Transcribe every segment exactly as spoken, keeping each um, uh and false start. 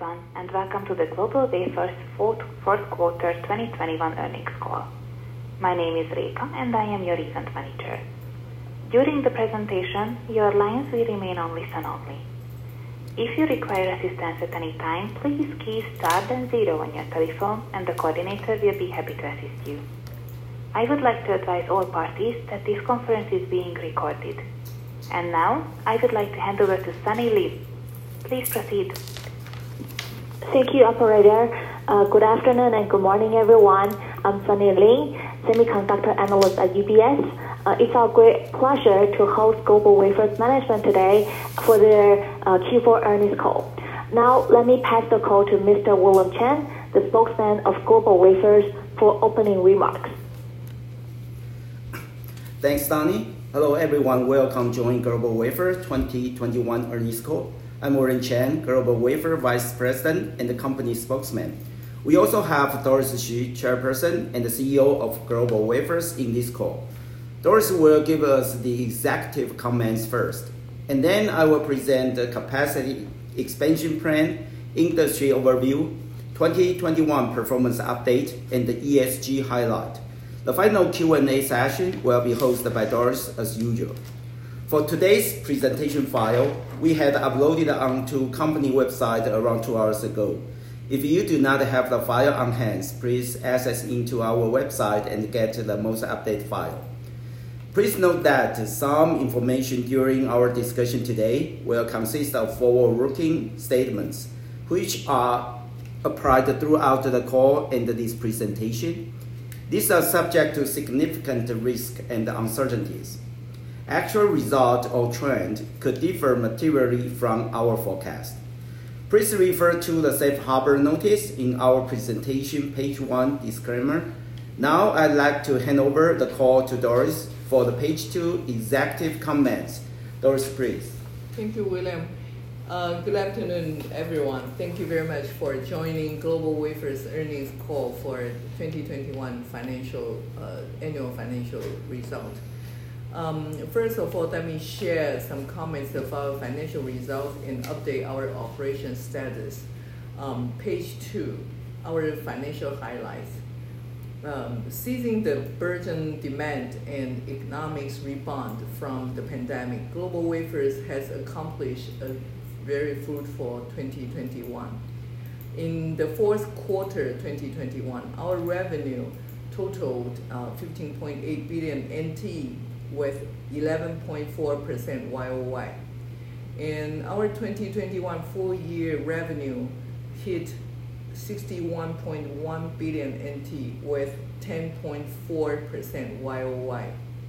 everyone, and welcome to the GlobalWafers fourth, fourth quarter twenty twenty-one earnings call. My name is Reka, and I am your event manager. During the presentation, your lines will remain on listen only. If you require assistance at any time, please key star then zero on your telephone, and the coordinator will be happy to assist you. I would like to advise all parties that this conference is being recorded. And now, I would like to hand over to Sunny Lee. Please proceed. Thank you, operator. Uh, good afternoon and good morning, everyone. I'm Sunny Lee, semiconductor analyst at U B S. Uh, it's our great pleasure to host GlobalWafers management today for their uh, Q four earnings call. Now, let me pass the call to Mister William Chen, the spokesman of GlobalWafers, for opening remarks. Thanks, Sunny. Hello, everyone. Welcome to join GlobalWafers twenty twenty-one earnings call. I'm William Chen, GlobalWafers Vice President and the company spokesman. We also have Doris Hsu, Chairperson and the C E O of GlobalWafers in this call. Doris will give us the executive comments first, and then I will present the capacity expansion plan, industry overview, twenty twenty-one performance update, and the E S G highlight. The final Q and A session will be hosted by Doris as usual. For today's presentation file, we had uploaded onto company website around two hours ago. If you do not have the file on hand, please access into our website and get the most updated file. Please note that some information during our discussion today will consist of forward-looking statements, which are applied throughout the call and this presentation. These are subject to significant risk and uncertainties. Actual result or trend could differ materially from our forecast. Please refer to the safe harbor notice in our presentation page one disclaimer. Now I'd like to hand over the call to Doris for the page two executive comments. Doris, please. Thank you, William. Uh, good afternoon, everyone. Thank you very much for joining GlobalWafers earnings call for twenty twenty-one financial uh, annual financial result. Um, first of all, let me share some comments of our financial results and update our operation status. Um, page two, our financial highlights. Um, seizing the burgeoning demand and economics rebound from the pandemic, GlobalWafers has accomplished a very fruitful twenty twenty-one. In the fourth quarter twenty twenty-one, our revenue totaled uh, fifteen point eight billion N T with eleven point four percent Y O Y. And our twenty twenty-one full year revenue hit sixty-one point one billion N T with ten point four percent Y O Y.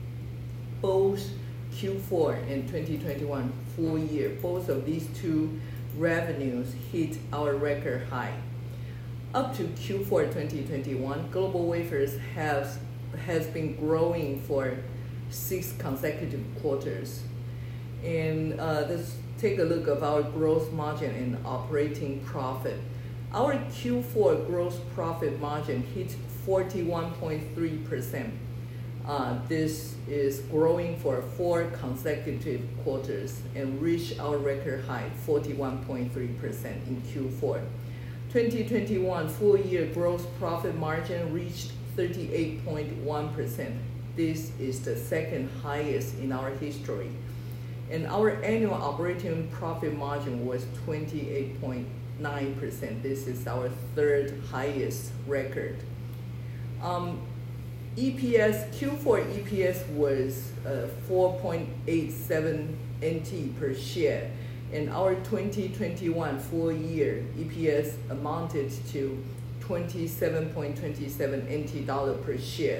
Both Q four and twenty twenty-one full year, both of these two revenues hit our record high. Up to Q four twenty twenty-one, GlobalWafers has, has been growing for six consecutive quarters. And uh, let's take a look at our gross margin and operating profit. Our Q four gross profit margin hit forty-one point three percent. Uh, this is growing for four consecutive quarters and reached our record high, forty-one point three percent in Q four. twenty twenty-one full year gross profit margin reached thirty-eight point one percent. This is the second highest in our history. And our annual operating profit margin was twenty-eight point nine percent. This is our third highest record. Um, E P S, Q four E P S was uh, four point eight seven N T per share, and our twenty twenty-one full year E P S amounted to twenty-seven point two seven N T dollar per share.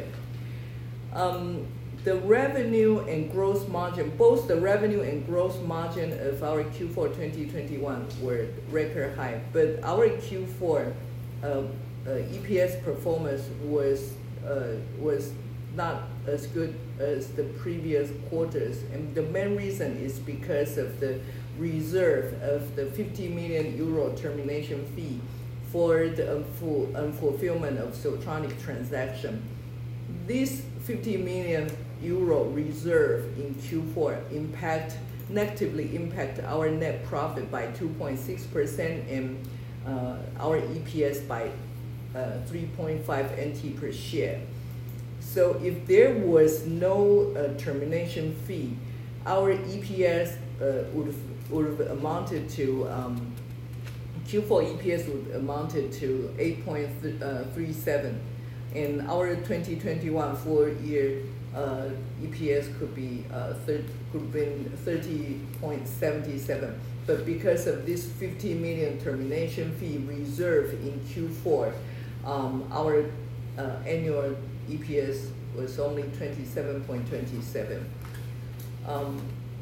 Um, the revenue and gross margin, both the revenue and gross margin of our Q four twenty twenty-one were record high, but our Q four uh, uh, E P S performance was uh, was not as good as the previous quarters, and the main reason is because of the reserve of the fifty million euro termination fee for the unful, unfulfillment of Siltronic transaction. This fifty million euro reserve in Q four impact negatively impact our net profit by two point six percent and uh, our E P S by uh, three point five N T per share. So if there was no uh, termination fee, our E P S uh, would would have amounted to um, Q four E P S would amounted to eight point three seven, and our twenty twenty-one full year uh, E P S could be uh, thir could have been thirty point seven seven. But because of this fifty million termination fee reserve in Q four, um, our uh, annual E P S was only twenty-seven point two seven. Um,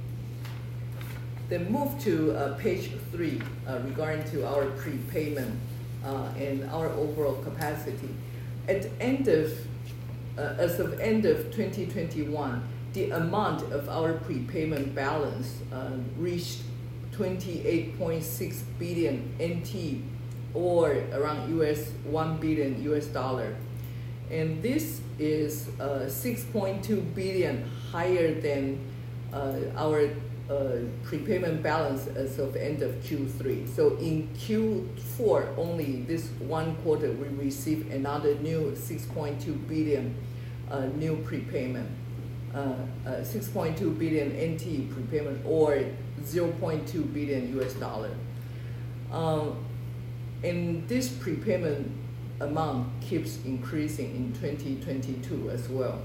Then move to uh, page three uh, regarding to our prepayment uh, and our overall capacity. At end of, uh, as of end of twenty twenty-one, the amount of our prepayment balance uh, reached twenty-eight point six billion N T, or around U S one billion U S dollar, and this is uh, six point two billion higher than uh, our Uh, prepayment balance as of end of Q three. So in Q four only, this one quarter, we received another new six point two billion uh, new prepayment, uh, uh, six point two billion N T prepayment, or zero point two billion U S dollar. Um, and this prepayment amount keeps increasing in twenty twenty-two as well.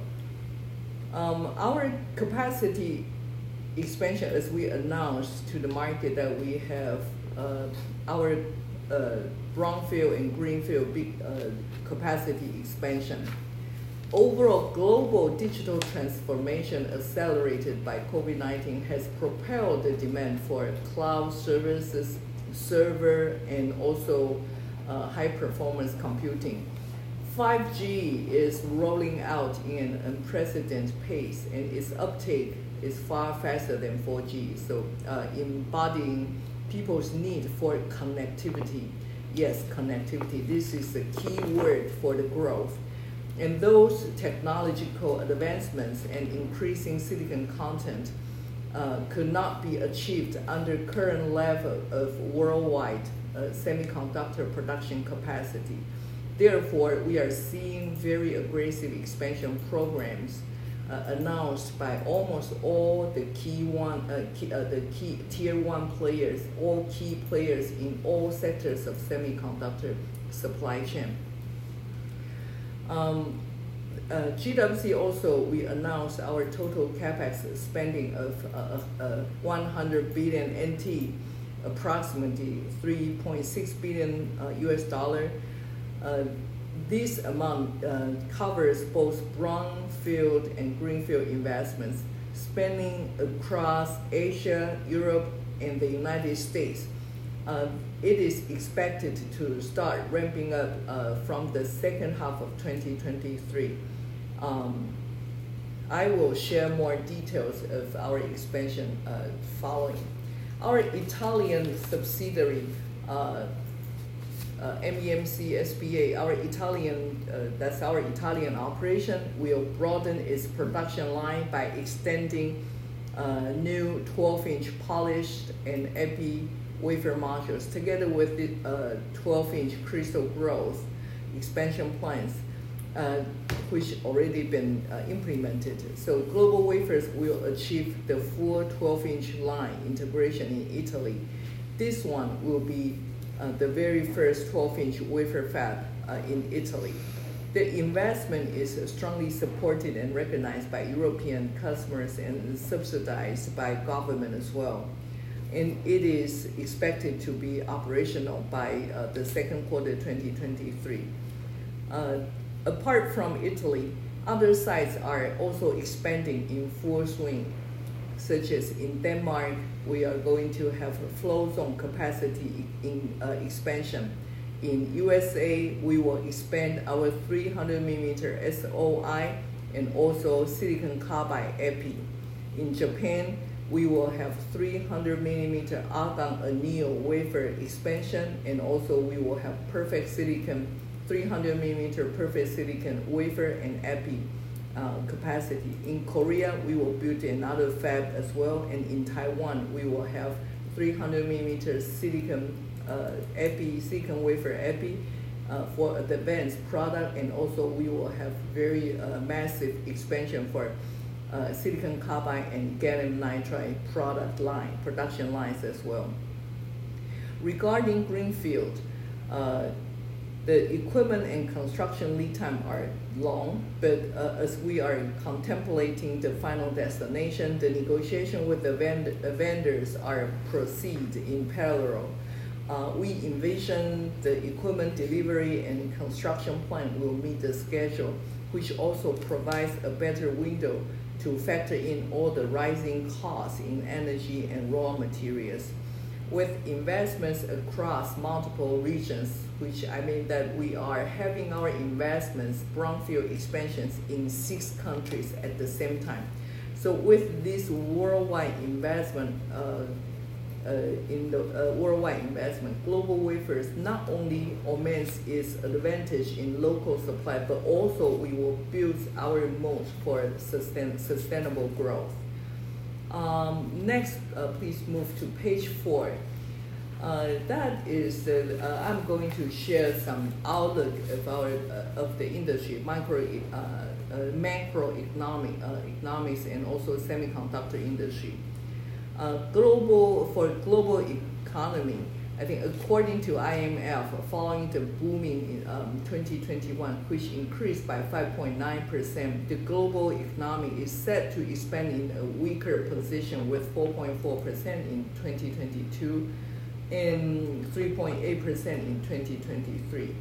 Um, our capacity expansion, as we announced to the market, that we have uh, our uh, brownfield and greenfield big uh, capacity expansion. Overall, global digital transformation accelerated by COVID nineteen has propelled the demand for cloud services, server, and also uh, high performance computing. five G is rolling out in an unprecedented pace, and its uptake is far faster than four G. So uh, embodying people's need for connectivity. Yes, connectivity. This is the key word for the growth. And those technological advancements and increasing silicon content uh, could not be achieved under current level of worldwide uh, semiconductor production capacity. Therefore, we are seeing very aggressive expansion programs Uh, announced by almost all the key one, uh, key, uh, the key tier one players, all key players in all sectors of semiconductor supply chain. Um, uh, G W C also, we announced our total capex spending of uh, uh, one hundred billion N T, approximately three point six billion uh, U S dollar. Uh, This amount uh, covers both brownfield and greenfield investments, spanning across Asia, Europe, and the United States. Uh, it is expected to start ramping up uh, from the second half of twenty twenty-three. Um, I will share more details of our expansion uh, following. Our Italian subsidiary, uh, Uh, M E M C S P A, our Italian, uh, that's our Italian operation, will broaden its production line by extending uh, new twelve inch polished and epi wafer modules, together with the uh, twelve inch crystal growth expansion plans, uh, which already been uh, implemented. So GlobalWafers will achieve the full twelve inch line integration in Italy. This one will be Uh, the very first twelve inch wafer fab uh, in Italy. The investment is strongly supported and recognized by European customers and subsidized by government as well. And it is expected to be operational by uh, the second quarter twenty twenty-three. Uh, apart from Italy, other sites are also expanding in full swing, such as in Denmark. We are going to have a flow zone capacity in uh, expansion. In U S A, we will expand our three hundred millimeter S O I and also silicon carbide epi. In Japan, we will have three hundred millimeter argon anneal wafer expansion, and also we will have perfect silicon, three hundred millimeter perfect silicon wafer and epi Uh, capacity. In Korea, we will build another fab as well, and in Taiwan, we will have three hundred millimeter silicon uh, epi, silicon wafer epi uh, for advanced product, and also we will have very uh, massive expansion for uh, silicon carbide and gallium nitride product line, production lines as well. Regarding greenfield, uh, the equipment and construction lead time are long, but uh, as we are contemplating the final destination, the negotiation with the vend uh, vendors are proceed in parallel. Uh, we envision the equipment delivery and construction plan will meet the schedule, which also provides a better window to factor in all the rising costs in energy and raw materials. With investments across multiple regions, which I mean that we are having our investments, brownfield expansions in six countries at the same time. So with this worldwide investment, uh, uh, in the uh, worldwide investment, GlobalWafers not only augments its advantage in local supply, but also we will build our moat for sustain, sustainable growth. Um, next, uh, please move to page four. Uh, that is, uh, uh, I'm going to share some outlook of our uh, of the industry, micro, uh, uh, macroeconomic uh, economics, and also semiconductor industry. Uh, global for global economy, I think according to I M F, following the booming in um, twenty twenty-one, which increased by five point nine percent, the global economy is set to expand in a weaker position with four point four percent in twenty twenty-two and three point eight percent in twenty twenty-three.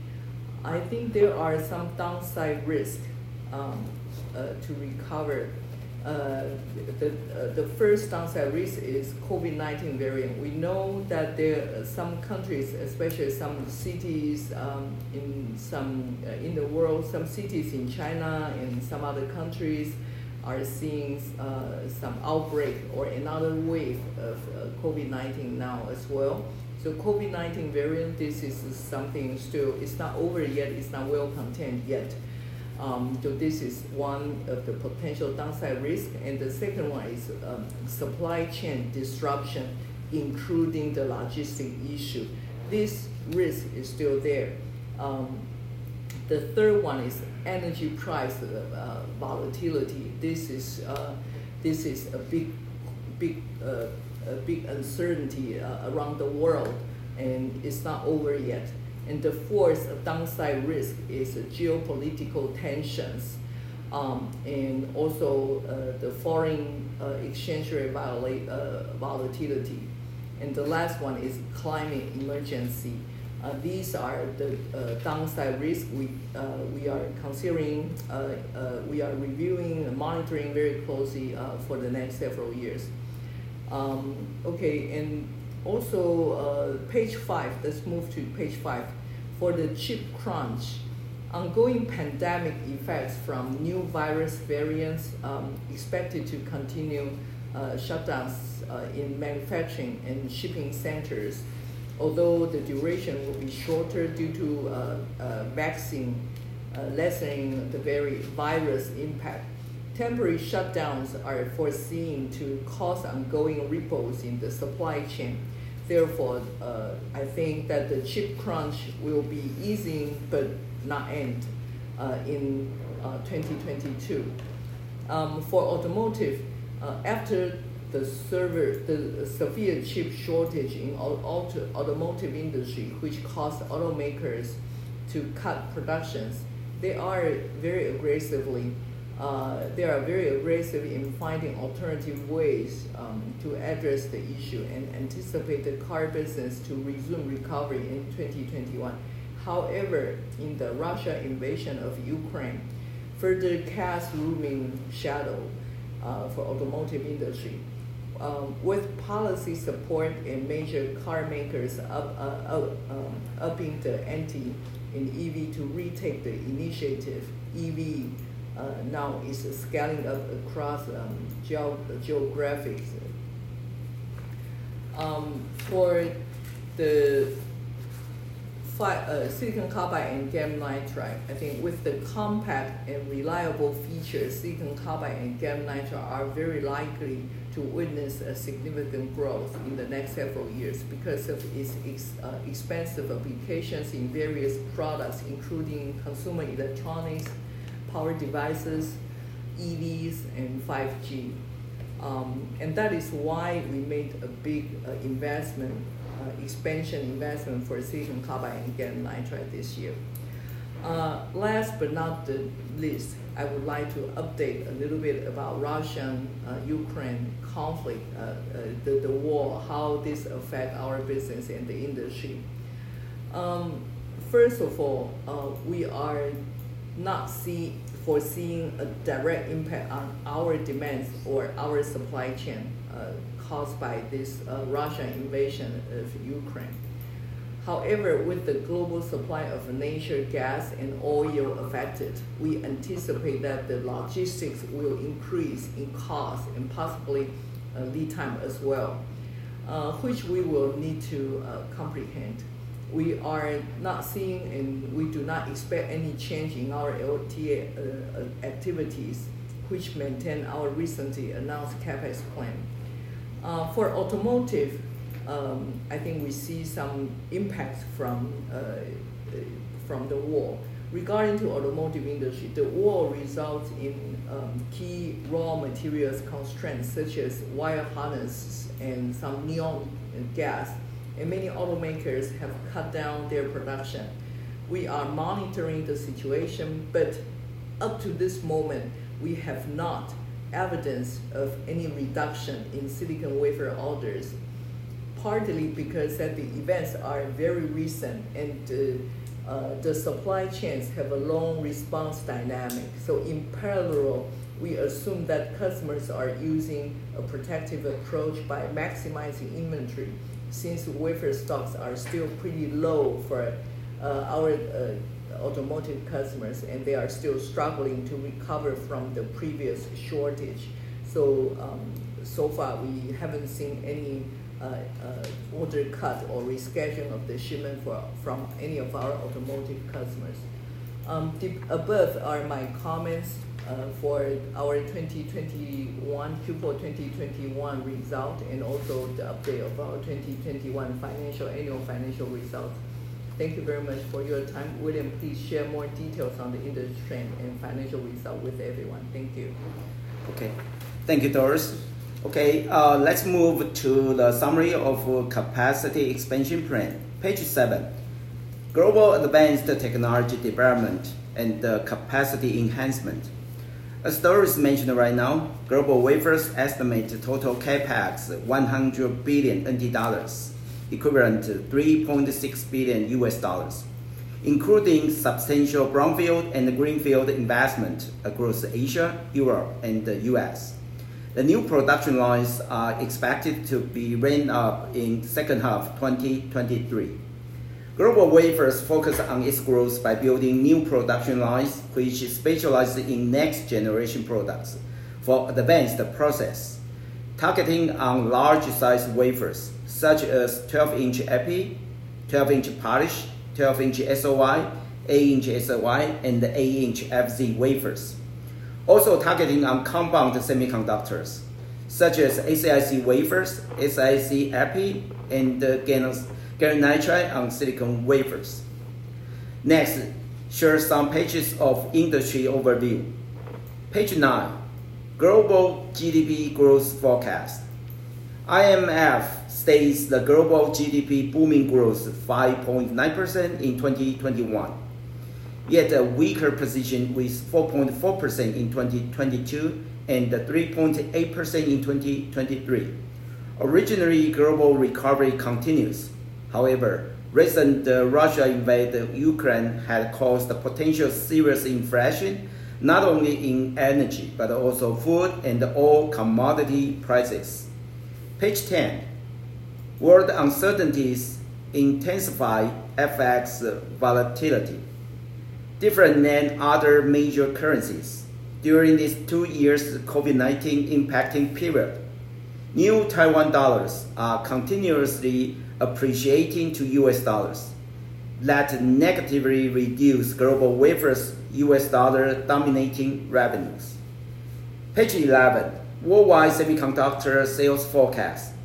I think there are some downside risks um, uh, to recover. Uh, the, uh, the first downside risk is COVID nineteen variant. We know that there are some countries, especially some cities um, in some uh, in the world, some cities in China and some other countries are seeing uh, some outbreak or another wave of uh, COVID nineteen now as well. So COVID nineteen variant, this is something still, it's not over yet, it's not well contained yet. Um, so this is one of the potential downside risk. And the second one is um, supply chain disruption, including the logistic issue. This risk is still there. Um, the third one is energy price uh, volatility. This is uh, this is a big, big, uh, a big uncertainty uh, around the world, and it's not over yet. And the fourth downside risk is geopolitical tensions, um, and also uh, the foreign uh, exchange rate viola- uh, volatility. And the last one is climate emergency. Uh, these are the uh, downside risks we uh, we are considering, uh, uh, we are reviewing and monitoring very closely uh, for the next several years. Um, okay, and also uh, page five, let's move to page five. For the chip crunch, ongoing pandemic effects from new virus variants um, expected to continue uh, shutdowns uh, in manufacturing and shipping centers, although the duration will be shorter due to uh, uh, vaccine uh, lessening the very virus impact. Temporary shutdowns are foreseen to cause ongoing ripples in the supply chain. Therefore, uh, I think that the chip crunch will be easing but not end uh, in uh, twenty twenty-two. Um, for automotive, uh, after the server, the severe chip shortage in auto, automotive industry, which caused automakers to cut productions, they are very aggressively, uh, they are very aggressive in finding alternative ways um, to address the issue and anticipate the car business to resume recovery in twenty twenty-one. However, in the Russia invasion of Ukraine, further cast looming shadow uh, for automotive industry. Um, with policy support and major car makers up, uh, up, um, upping the ante in E V to retake the initiative, E V uh, now is scaling up across um, geo geographics. Um, for the Five, uh, silicon carbide and gallium nitride, I think with the compact and reliable features, silicon carbide and gallium nitride are very likely to witness a significant growth in the next several years because of its ex, uh, expansive applications in various products, including consumer electronics, power devices, E Vs, and five G. Um, and that is why we made a big uh, investment, uh, expansion investment for silicon carbide and gallium nitride this year. Uh, last but not the least, I would like to update a little bit about Russian-Ukraine uh, conflict, uh, uh, the, the war, how this affects our business and the industry. Um, first of all, uh, we are not see, foreseeing a direct impact on our demands or our supply chain uh, caused by this uh, Russian invasion of Ukraine. However, with the global supply of natural gas and oil affected, we anticipate that the logistics will increase in cost and possibly uh, lead time as well, uh, which we will need to uh, comprehend. We are not seeing and we do not expect any change in our L T A uh, activities, which maintain our recently announced CapEx plan. Uh, for automotive, Um, I think we see some impact from uh, from the war. Regarding to automotive industry, the war results in um, key raw materials constraints such as wire harnesses and some neon gas, and many automakers have cut down their production. We are monitoring the situation, but up to this moment, we have not evidence of any reduction in silicon wafer orders. Partly because that the events are very recent and uh, uh, the supply chains have a long response dynamic. So in parallel, we assume that customers are using a protective approach by maximizing inventory, since wafer stocks are still pretty low for uh, our uh, automotive customers, and they are still struggling to recover from the previous shortage. So, um, so far we haven't seen any Uh, uh, order cut or rescheduling of the shipment for, from any of our automotive customers. Um, the, above are my comments uh, for our twenty twenty-one, Q four twenty twenty-one result, and also the update of our twenty twenty-one financial annual financial results. Thank you very much for your time. William, please share more details on the industry trend and financial result with everyone. Thank you. Okay, thank you, Doris. Okay, uh, let's move to the summary of capacity expansion plan. Page seven, global advanced technology development and uh, capacity enhancement. As Doris mentioned right now, GlobalWafers estimate total capex one hundred billion N T dollars, equivalent to three point six billion U S dollars, including substantial brownfield and greenfield investment across Asia, Europe, and the U S. The new production lines are expected to be ramped up in second half twenty twenty-three. GlobalWafers focus on its growth by building new production lines which specialize in next generation products for advanced process, targeting on large size wafers such as twelve inch epi, twelve inch polish, twelve inch S O I, eight inch S O I, and eight inch F Z wafers. Also targeting on compound semiconductors, such as S I C wafers, S I C epi, and gallium nitride on silicon wafers. Next, share some pages of industry overview. Page nine, global G D P growth forecast. I M F states the global G D P booming growth five point nine percent in twenty twenty-one. Yet a weaker position with four point four percent in twenty twenty-two and three point eight percent in twenty twenty-three. Originally, global recovery continues. However, recent uh, Russia invaded Ukraine had caused potential serious inflation, not only in energy, but also food and all commodity prices. Page ten, world uncertainties intensify F X volatility. Different than other major currencies during this two years COVID nineteen impacting period. New Taiwan dollars are continuously appreciating to U S dollars. That negatively reduce GlobalWafers U S dollar dominating revenues. Page eleven, worldwide semiconductor sales forecast.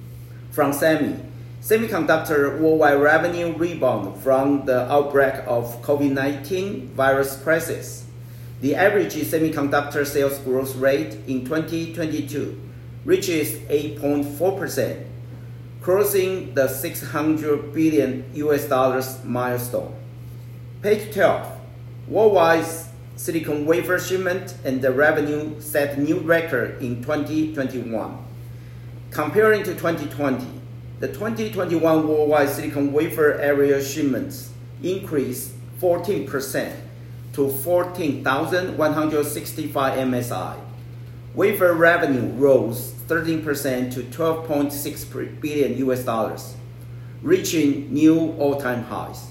From SEMI, semiconductor worldwide revenue rebound from the outbreak of COVID nineteen virus crisis. The average semiconductor sales growth rate in twenty twenty-two reaches eight point four percent, crossing the six hundred billion U S dollars milestone. Page twelve. Worldwide silicon wafer shipment and the revenue set new record in twenty twenty-one. Comparing to twenty twenty, the twenty twenty-one worldwide silicon wafer area shipments increased fourteen percent to fourteen thousand one hundred sixty-five M S I. Wafer revenue rose thirteen percent to twelve point six billion U S dollars, reaching new all-time highs.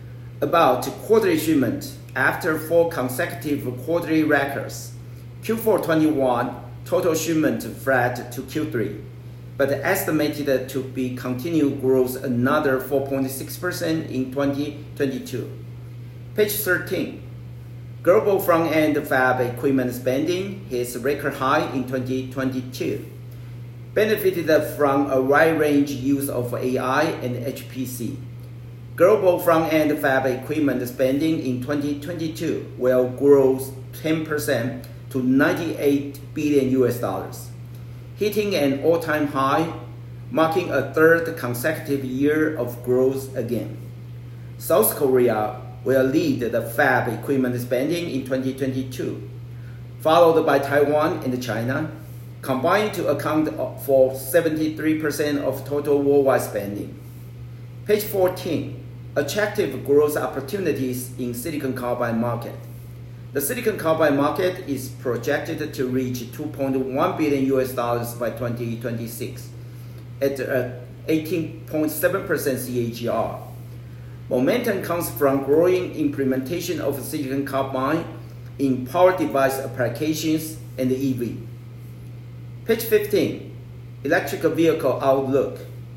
About quarterly shipment, after four consecutive quarterly records, Q four twenty-one total shipment flat to Q three, but estimated to be continued growth another four point six percent in twenty twenty-two. Page thirteen. Global front-end fab equipment spending hits record high in twenty twenty-two, benefited from a wide range use of A I and H P C. Global front-end fab equipment spending in twenty twenty-two will grow ten percent to ninety-eight billion U S dollars, hitting an all-time high, marking a third consecutive year of growth again. South Korea will lead the fab equipment spending in twenty twenty-two, followed by Taiwan and China, combined to account for seventy-three percent of total worldwide spending. Page fourteen. Attractive growth opportunities in silicon carbide market. The silicon carbide market is projected to reach two point one billion U S dollars by twenty twenty-six, at an eighteen point seven percent C A G R. Momentum comes from growing implementation of silicon carbide in power device applications and E V. Page fifteen. Electric vehicle outlook.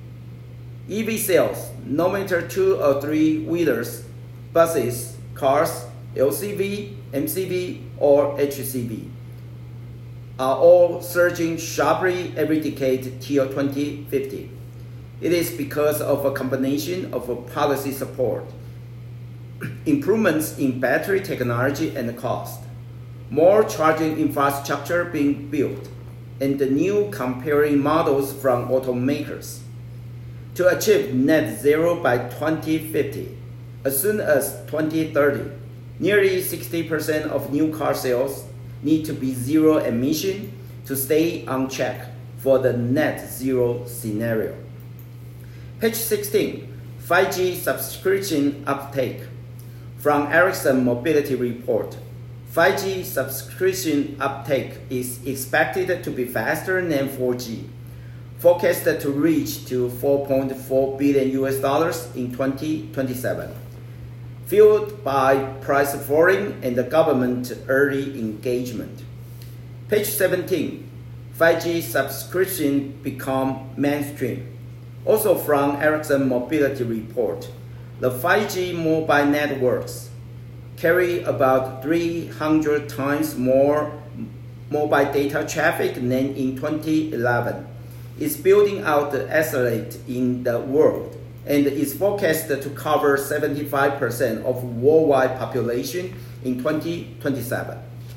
E V sales, no matter two or three wheelers, buses, cars, L C V, M C V, or H C V, are all surging sharply every decade till twenty fifty. It is because of a combination of policy support, improvements in battery technology and cost, more charging infrastructure being built, and the new comparing models from automakers. To achieve net zero by twenty fifty, as soon as twenty thirty, nearly sixty percent of new car sales need to be zero emission to stay on track for the net zero scenario. Page sixteen. five G subscription uptake. From Ericsson Mobility Report, five G subscription uptake is expected to be faster than four G, forecasted to reach to four point four billion U S dollars in twenty twenty-seven, fueled by price falling and the government early engagement. Page seventeen. five G subscription become mainstream. Also from Ericsson Mobility Report, the five G mobile networks carry about three hundred times more mobile data traffic than in twenty eleven. It's building out the accelerate in the world and is forecasted to cover seventy-five percent of worldwide population in twenty twenty-seven.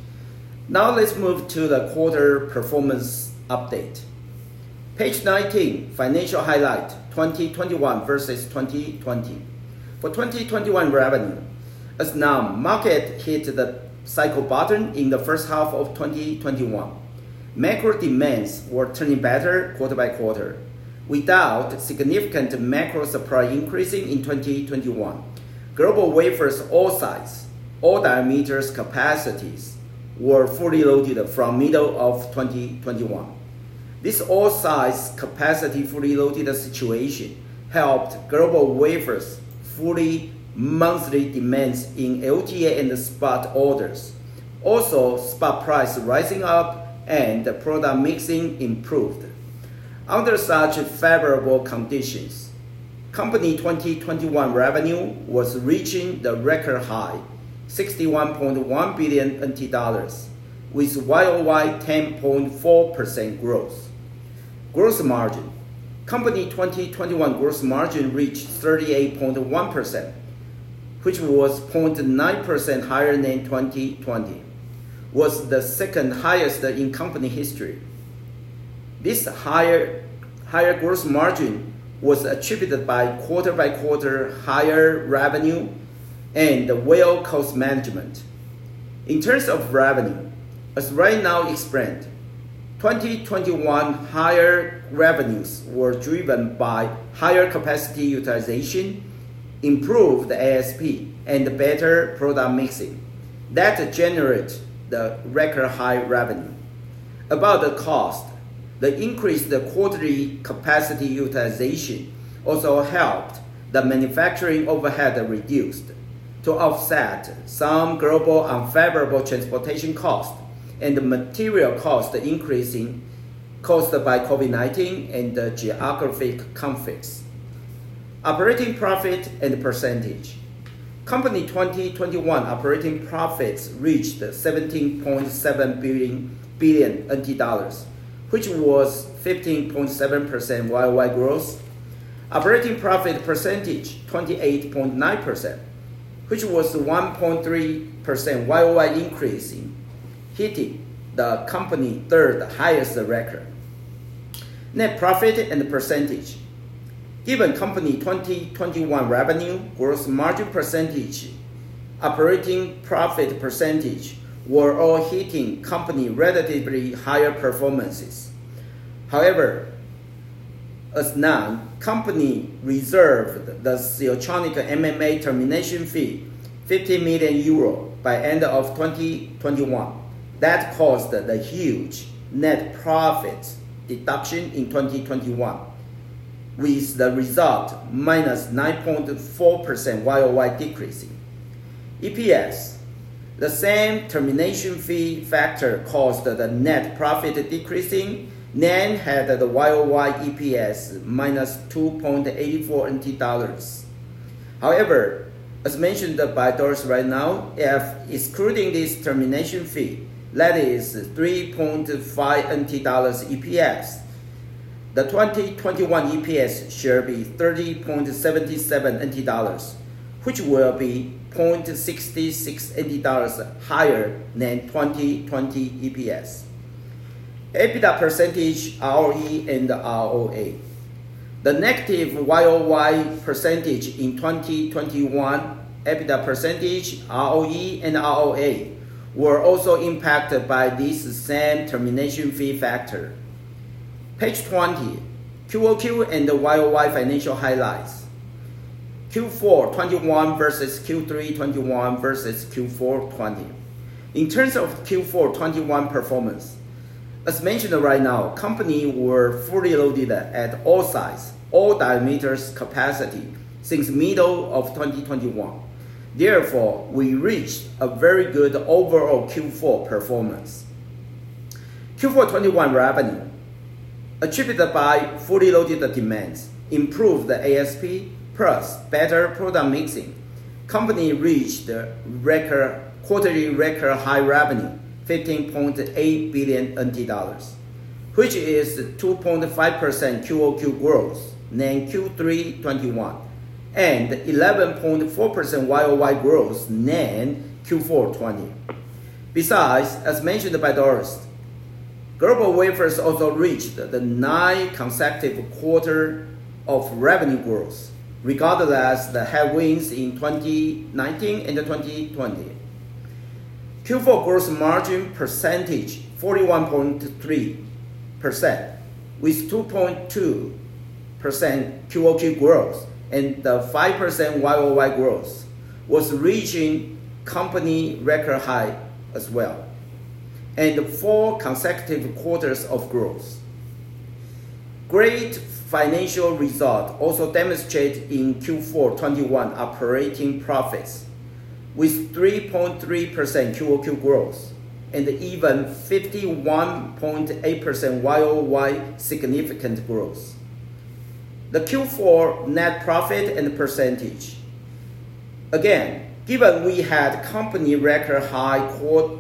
Now let's move to the quarter performance update. Page nineteen, financial highlight, twenty twenty-one versus twenty twenty. For twenty twenty-one revenue, as now market hit the cycle bottom in the first half of twenty twenty-one. Macro demands were turning better quarter by quarter, without significant macro supply increasing in twenty twenty-one. Global wafers all size, all diameters capacities were fully loaded from middle of twenty twenty-one. This all-size capacity fully loaded situation helped global wafers fully monthly demands in L T A and spot orders. Also, spot price rising up and the product mixing improved. Under such favorable conditions, company twenty twenty-one revenue was reaching the record high, sixty-one point one billion N T dollars, with Y O Y ten point four percent growth. Gross margin. Company twenty twenty-one gross margin reached thirty-eight point one percent, which was zero point nine percent higher than twenty twenty, was the second highest in company history. This higher, higher gross margin was attributed by quarter-by-quarter higher revenue and well cost management. In terms of revenue, as right now explained, twenty twenty-one higher revenues were driven by higher capacity utilization, improved A S P, and better product mixing that generate the record high revenue. About the cost, the increased quarterly capacity utilization also helped the manufacturing overhead reduced to offset some global unfavorable transportation costs and the material cost increasing caused by COVID nineteen and the geographic conflicts. Operating profit and percentage. Company twenty twenty-one operating profits reached seventeen point seven billion N T dollars, which was fifteen point seven percent Y O Y growth. Operating profit percentage twenty-eight point nine percent, which was one point three percent Y O Y increase, hitting the company third highest record. Net profit and percentage. Given company twenty twenty-one revenue, gross margin percentage, operating profit percentage were all hitting company relatively higher performances. However, as known, company reserved the Siltronic M M A termination fee, fifty million euro, by end of twenty twenty-one. That caused the huge net profit deduction in twenty twenty-one, with the result minus nine point four percent Y O Y decreasing. E P S. The same termination fee factor caused the net profit decreasing, then had the Y O Y E P S minus two point eight four N T dollars. However, as mentioned by Doris right now, if excluding this termination fee, that is three point five N T dollars E P S, the twenty twenty-one E P S shall be thirty point seven seven N T dollars, which will be zero point six six N T dollars higher than twenty twenty E P S. EBITDA percentage, R O E and R O A. The negative Y O Y percentage in twenty twenty-one, EBITDA percentage, R O E and R O A were also impacted by this same termination fee factor. Page twenty, Q O Q and the Y O Y financial highlights. Q four twenty-one versus Q three twenty-one versus Q four twenty. In terms of Q four twenty-one performance, as mentioned right now, company were fully loaded at all size, all diameters capacity since middle of twenty twenty-one. Therefore, we reached a very good overall Q four performance. Q four twenty-one revenue, attributed by fully loaded demands, improved the A S P, plus better product mixing. Company reached the record, quarterly record high revenue, fifteen point eight billion N T dollars, which is two point five percent Q O Q growth than Q three twenty-one, and eleven point four percent Y O Y growth than Q four twenty. Besides, as mentioned by Doris, GlobalWafers also reached the nine consecutive quarter of revenue growth, regardless the headwinds in twenty nineteen and twenty twenty. Q four gross margin percentage forty-one point three percent with two point two percent Q O Q growth and the five percent Y O Y growth was reaching company record high as well, and four consecutive quarters of growth. Great financial result also demonstrated in Q four twenty-one operating profits with three point three percent Q O Q growth and even fifty-one point eight percent Y O Y significant growth. The Q four net profit and percentage. Again, given we had company record high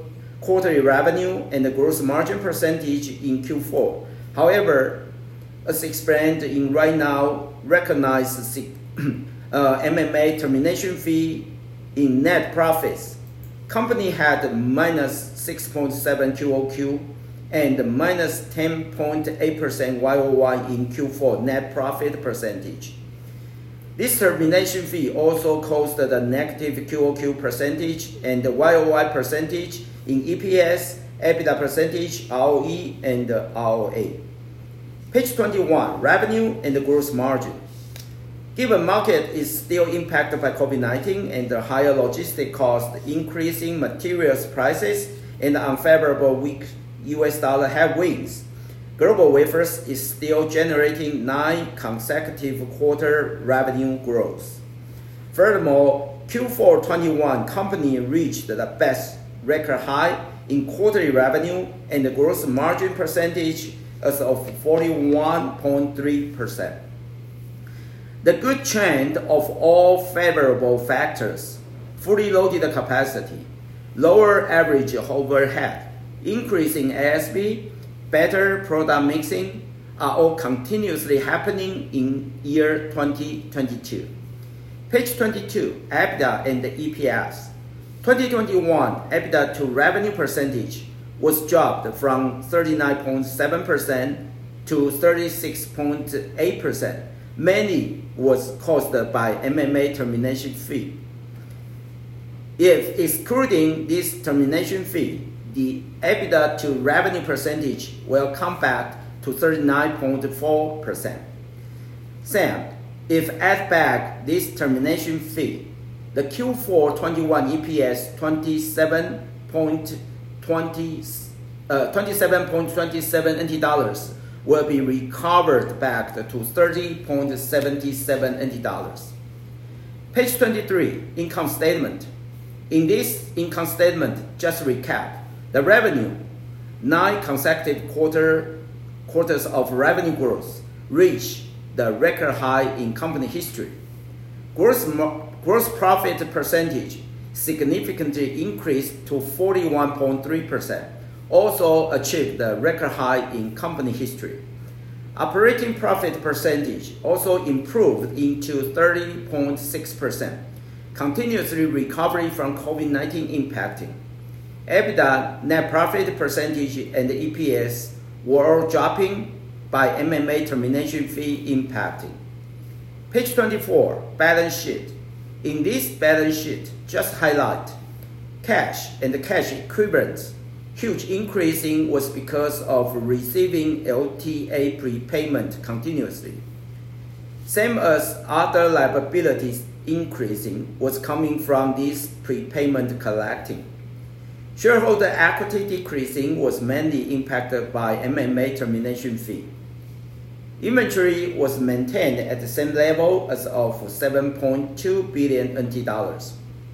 quarterly revenue and the gross margin percentage in Q four. However, as explained in right now, recognize uh, M M A termination fee in net profits. Company had minus six point seven Q O Q and minus ten point eight percent Y O Y in Q four net profit percentage. This termination fee also caused the negative Q O Q percentage and the Y O Y percentage in E P S, EBITDA percentage, R O E, and R O A. Page twenty-one, revenue and the gross margin. Given market is still impacted by COVID nineteen and the higher logistic costs, increasing materials prices, and unfavorable weak U S dollar headwinds, GlobalWafers is still generating nine consecutive quarter revenue growth. Furthermore, Q four twenty-one company reached the best record high in quarterly revenue and the gross margin percentage as of forty-one point three percent. The good trend of all favorable factors, fully loaded capacity, lower average overhead, increasing A S P, better product mixing are all continuously happening in year twenty twenty-two. Page twenty-two, EBITDA and the E P S. twenty twenty-one EBITDA to revenue percentage was dropped from thirty-nine point seven percent to thirty-six point eight percent. Mainly was caused by M M A termination fee. If excluding this termination fee, the EBITDA to revenue percentage will come back to thirty-nine point four percent. Same, if add back this termination fee, the Q four twenty-one E P S twenty-seven point two seven N T dollars will be recovered back to thirty point seven seven N T dollars. Page twenty-three, income statement. In this income statement, just recap, the revenue, nine consecutive quarter, quarters of revenue growth, reached the record high in company history. Gross, gross profit percentage significantly increased to forty-one point three percent. Also achieved the record high in company history. Operating profit percentage also improved into thirty point six percent, continuously recovering from COVID nineteen impacting. EBITDA, net profit percentage, and E P S were all dropping by M M A termination fee impacting. Page twenty-four, balance sheet. In this balance sheet, just highlight cash and the cash equivalents. Huge increasing was because of receiving L T A prepayment continuously. Same as other liabilities increasing was coming from this prepayment collecting. Shareholder equity decreasing was mainly impacted by M M A termination fee. Inventory was maintained at the same level as of seven point two billion N T dollars.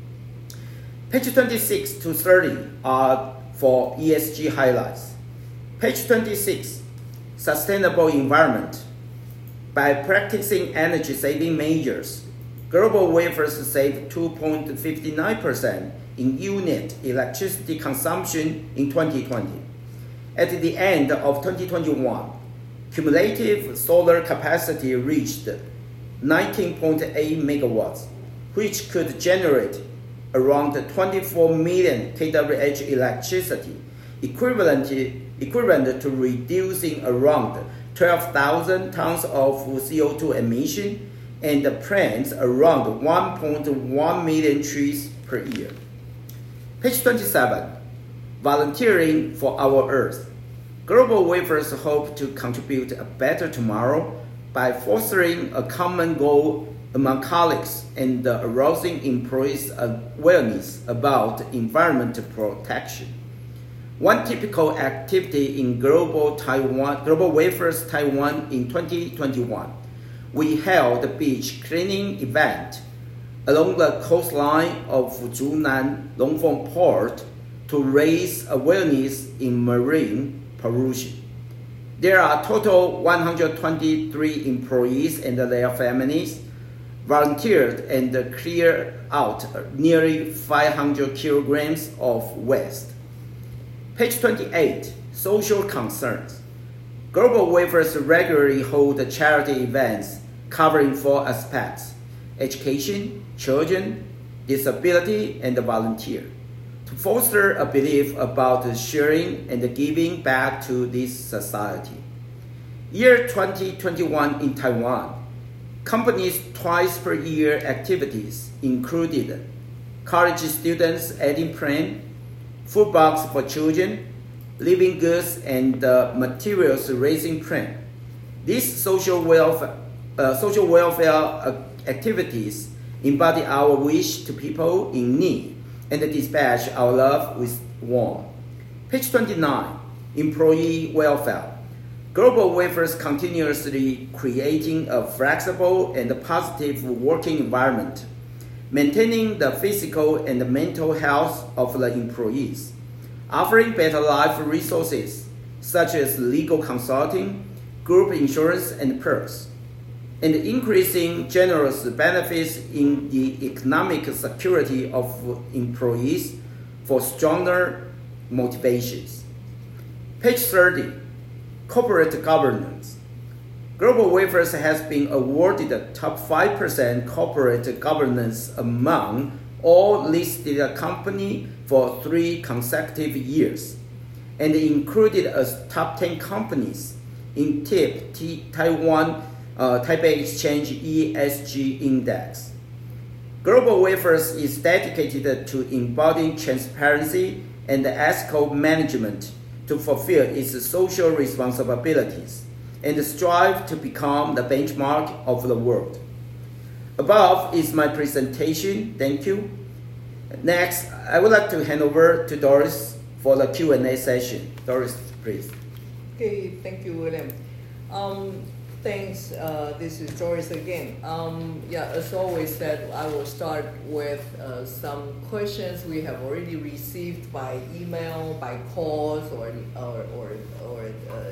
Page twenty-six to thirty are for E S G highlights. Page twenty-six, sustainable environment. By practicing energy saving measures, GlobalWafers saved two point five nine percent in unit electricity consumption in twenty twenty. At the end of twenty twenty-one, cumulative solar capacity reached nineteen point eight megawatts, which could generate around twenty-four million kWh electricity, equivalent to, equivalent to reducing around twelve thousand tons of C O two emission and plants around one point one million trees per year. Page twenty-seven, volunteering for our Earth. GlobalWafers hope to contribute a better tomorrow by fostering a common goal among colleagues and arousing employees' awareness about environmental protection. One typical activity in Global Taiwan, GlobalWafers Taiwan in twenty twenty-one, we held a beach cleaning event along the coastline of Zhunan Longfeng Port to raise awareness in marine pollution. There are total one hundred twenty-three employees and their families volunteered and cleared out nearly five hundred kilograms of waste. Page twenty-eight, social concerns. GlobalWafers regularly hold charity events covering four aspects: education, children, disability, and volunteer, to foster a belief about sharing and giving back to this society. Year twenty twenty-one in Taiwan, companies' twice per year activities included college students aiding plan, food box for children, living goods and uh, materials raising plan. These social welfare, uh, social welfare uh, activities embody our wish to people in need and dispatch our love with warmth. Page twenty-nine, employee welfare. GlobalWafers continuously creating a flexible and positive working environment, maintaining the physical and mental health of the employees, offering better life resources such as legal consulting, group insurance, and perks, and increasing generous benefits in the economic security of employees for stronger motivations. Page thirty, corporate governance. GlobalWafers has been awarded the top five percent corporate governance among all listed companies for three consecutive years, and included as top ten companies in T I P Taiwan uh, Taipei Exchange E S G Index. GlobalWafers is dedicated to embodying transparency and ethical management to fulfill its social responsibilities and strive to become the benchmark of the world. Above is my presentation. Thank you. Next, I would like to hand over to Doris for the Q and A session. Doris, please. Okay, thank you, William. Um, thanks. Uh, this is Doris again. Um, yeah, as always said, I will start with uh, some questions we have already received by email, by calls, or or or, or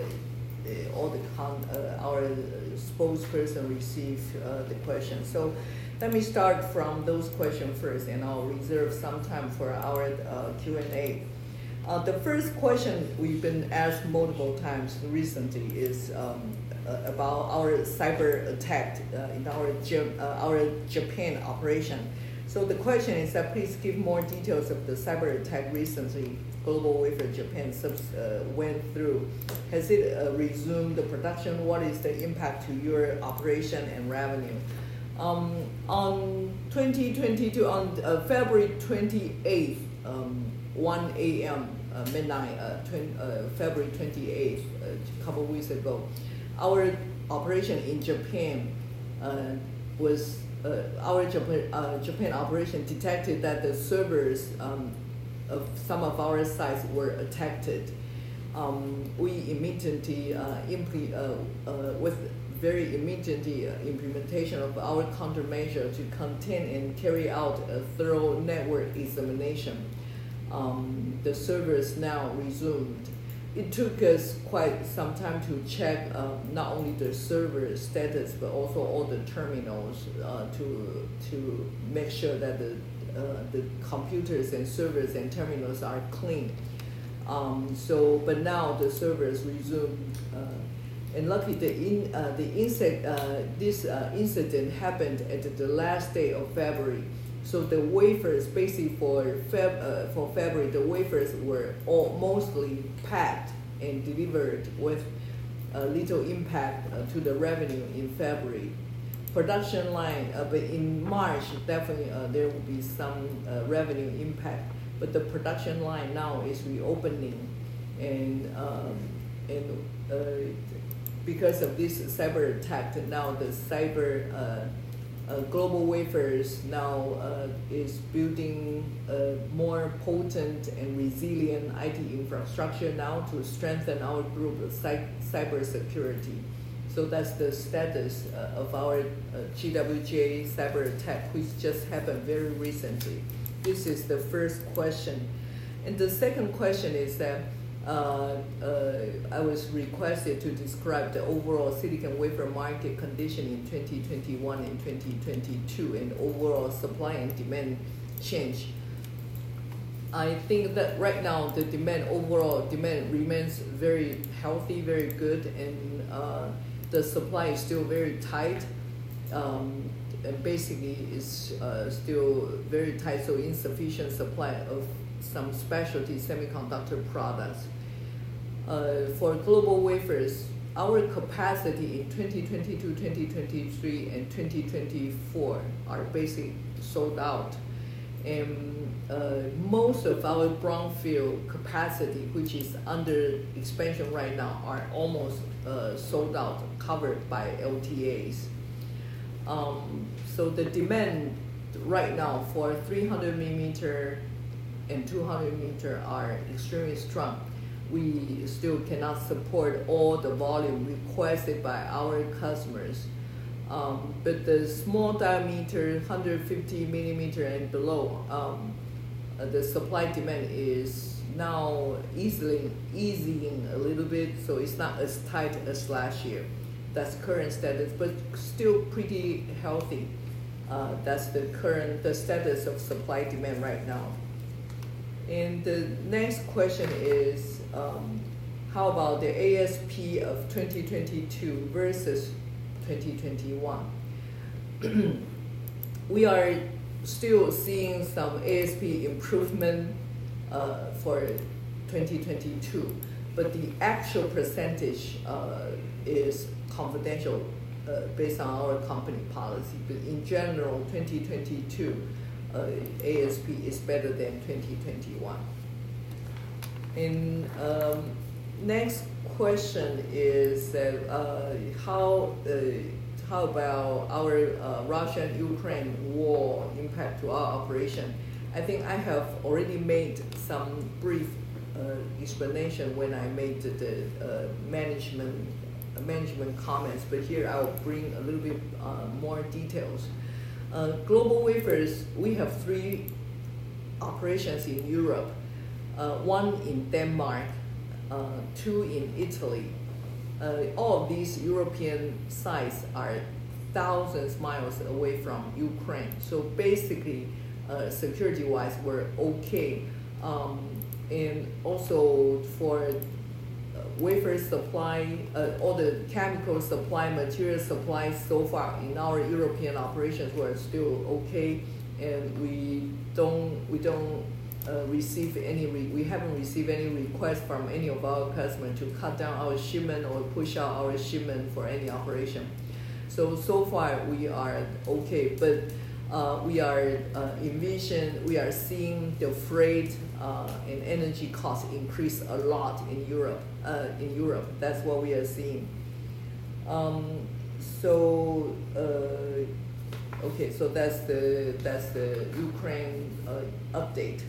uh, all the con- uh, our spokesperson received uh, the questions. So let me start from those questions first, and I'll reserve some time for our uh, Q and A. Uh, the first question we've been asked multiple times recently is um, uh, about our cyber attack uh, in our uh, our Japan operation. So the question is that please give more details of the cyber attack recently GlobalWafers Japan subs, uh, went through. Has it uh, resumed the production? What is the impact to your operation and revenue? Um, on twenty twenty-two, on uh, February twenty-eighth, um, one A M Uh, midnight, uh, twenty, uh, February twenty-eighth, uh, a couple of weeks ago, our operation in Japan uh, was uh, our Japan, uh, Japan operation detected that the servers um, of some of our sites were attacked. Um, we immediately uh, impl- uh, uh, with very immediate uh, implementation of our countermeasure to contain and carry out a thorough network examination. Um, the servers now resumed. It took us quite some time to check uh, not only the server status but also all the terminals uh, to to make sure that the uh, the computers and servers and terminals are clean. Um, so, but now the servers resumed, uh, and luckily the in uh, the incident uh, this uh, incident happened at the last day of February. So the wafers, basically for Feb, uh, for February, the wafers were all mostly packed and delivered with a little impact uh, to the revenue in February. Production line, uh, but in March, definitely uh, there will be some uh, revenue impact. But the production line now is reopening, and um, and uh, because of this cyber attack, now the cyber uh, Uh, GlobalWafers now uh, is building a more potent and resilient I T infrastructure now to strengthen our group of cy- cyber security. So that's the status uh, of our uh, G W J cyber attack, which just happened very recently. This is the first question. And the second question is that Uh, uh, I was requested to describe the overall silicon wafer market condition in twenty twenty-one and twenty twenty-two and overall supply and demand change. I think that right now the demand, overall demand remains very healthy, very good, and uh, the supply is still very tight. Um, and basically, it's uh, still very tight, so insufficient supply of some specialty semiconductor products. Uh, for GlobalWafers, our capacity in twenty twenty-two, twenty twenty-three, and twenty twenty-four are basically sold out. And uh, most of our brownfield capacity, which is under expansion right now, are almost uh, sold out, covered by L T As. Um, so the demand right now for three hundred millimeter and two hundred millimeter are extremely strong. We still cannot support all the volume requested by our customers. Um, but the small diameter, one hundred fifty millimeter and below, um, uh, the supply demand is now easily easing a little bit, so it's not as tight as last year. That's current status, but still pretty healthy. Uh, that's the current the status of supply demand right now. And the next question is, um, how about the A S P of twenty twenty-two versus twenty twenty-one? We are still seeing some A S P improvement uh, for twenty twenty-two, but the actual percentage uh, is confidential uh, based on our company policy. But in general, twenty twenty-two uh, A S P is better than twenty twenty-one. And um, next question is that uh, how uh, how about our uh, Russian-Ukraine war impact to our operation? I think I have already made some brief uh, explanation when I made the, the uh, management uh, management comments, but here I'll bring a little bit uh, more details. Uh, GlobalWafers, we have three operations in Europe, uh, one in Denmark, uh, two in Italy. Uh, all of these European sites are thousands of miles away from Ukraine. So basically, uh, security-wise, we're okay. Um, and also for uh, wafer supply, uh, all the chemical supply, material supply so far in our European operations, we're still okay. And we don't, we don't Uh, receive any re we haven't received any request from any of our customers to cut down our shipment or push out our shipment for any operation. So so far we are okay, but uh, we are uh, envision we are seeing the freight uh, and energy costs increase a lot in Europe. Uh, in Europe, that's what we are seeing. Um, so. Uh, okay, so that's the that's the Ukraine uh, update.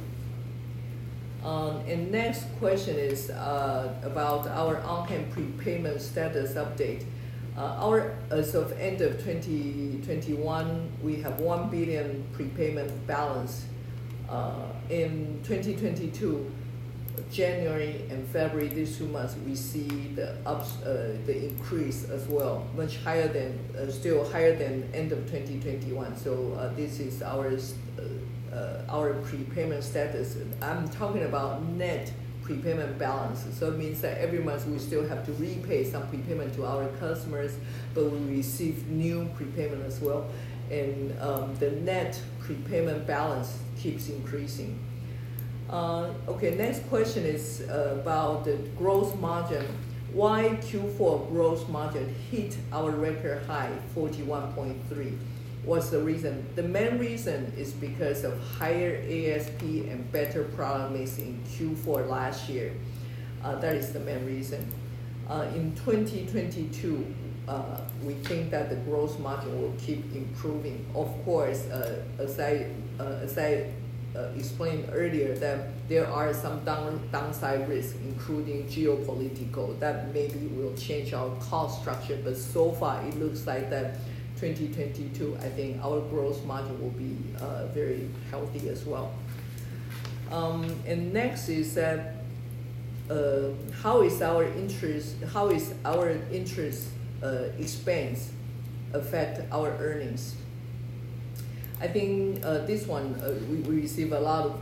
Um, and next question is uh, about our on-hand prepayment status update. Uh, our as of end of twenty twenty-one, we have one billion prepayment balance. Uh, in twenty twenty-two, January and February, these two months, we see the ups, uh, the increase as well, much higher than uh, still higher than end of twenty twenty-one. So uh, this is our. Uh, Uh, our prepayment status. I'm talking about net prepayment balance. So it means that every month we still have to repay some prepayment to our customers, but we receive new prepayment as well. And um, the net prepayment balance keeps increasing. Uh, okay, next question is uh, about the gross margin. Why Q four gross margin hit our record high, forty-one point three? What's the reason? The main reason is because of higher A S P and better product mix in Q four last year. Uh, that is the main reason. Uh, in twenty twenty-two, uh, we think that the gross margin will keep improving. Of course, uh, as I uh, as I uh, explained earlier, that there are some down, downside risks, including geopolitical, that maybe will change our cost structure. But so far, it looks like that. twenty twenty-two, I think our gross margin will be uh, very healthy as well. Um, and next is that uh, how is our interest? How is our interest uh, expense affect our earnings? I think uh, this one uh, we, we receive a lot of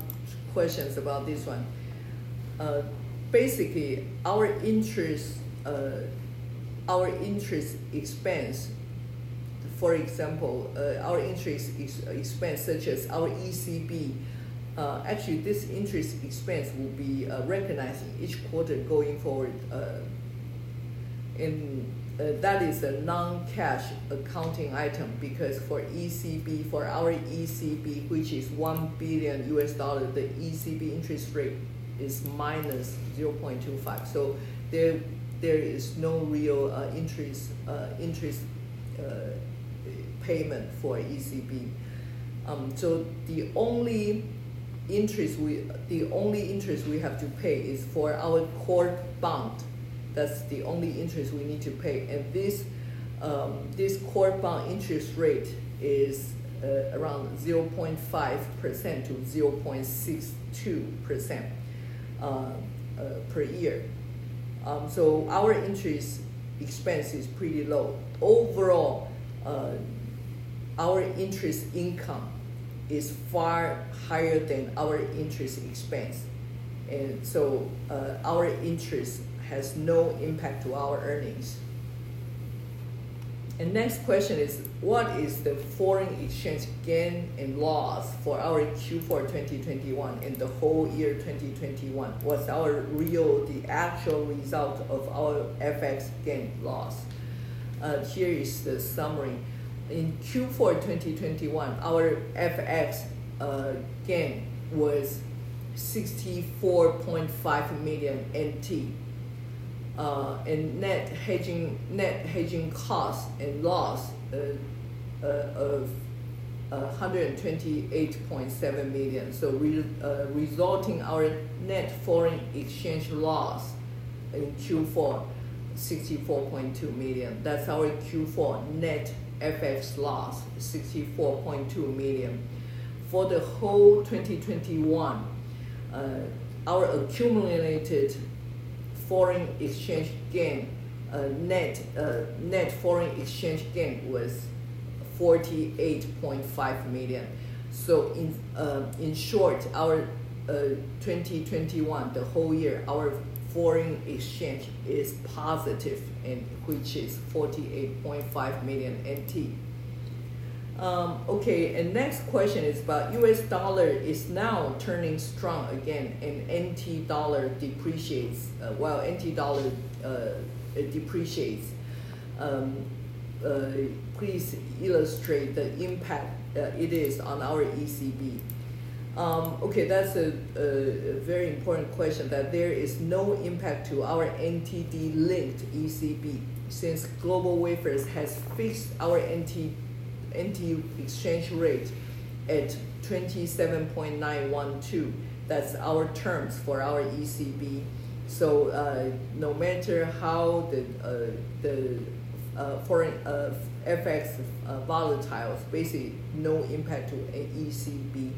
questions about this one. Uh, basically, our interest, uh, our interest expense, for example, uh, our interest ex expense such as our E C B, uh, actually this interest expense will be uh, recognized in each quarter going forward. Uh, in Uh, that is a non-cash accounting item, because for E C B, for our E C B, which is one billion U S dollar, the E C B interest rate is minus zero point two five. So there, there is no real uh, interest uh, interest uh, payment for E C B. Um, so the only interest we the only interest we have to pay is for our core bond. That's the only interest we need to pay, and this um, this core bond interest rate is uh, around zero point five percent to zero point six two percent uh, uh, per year. Um, so our interest expense is pretty low. Overall, uh, our interest income is far higher than our interest expense, and so uh, our interest has no impact to our earnings. And next question is, what is the foreign exchange gain and loss for our Q four twenty twenty-one and the whole year twenty twenty-one? What's our real, the actual result of our F X gain loss? Uh, here is the summary. In Q four twenty twenty-one, our F X uh, gain was sixty-four point five million N T. Uh, and net hedging net hedging cost and loss uh, uh, of uh, one hundred twenty-eight point seven million. So re, uh, resulting our net foreign exchange loss in Q four, sixty-four point two million. That's our Q four net F X loss, sixty-four point two million. For the whole twenty twenty-one, uh, our accumulated foreign exchange gain, uh, net uh, net foreign exchange gain was forty-eight point five million. So in uh, in short, our uh, twenty twenty-one, the whole year, our foreign exchange is positive, and which is forty-eight point five million N T. Um, okay, and next question is about U S dollar is now turning strong again, and N T dollar depreciates, uh, while N T dollar uh, depreciates. Um, uh, please illustrate the impact uh, it is on our E C B. Um, okay, that's a, a, a very important question, that there is no impact to our N T D-linked E C B, since GlobalWafers has fixed our N T N T exchange rate at twenty-seven point nine one two. That's our terms for our E C B. So uh, no matter how the uh, the uh, foreign uh, F X uh, volatiles, basically no impact to E C B.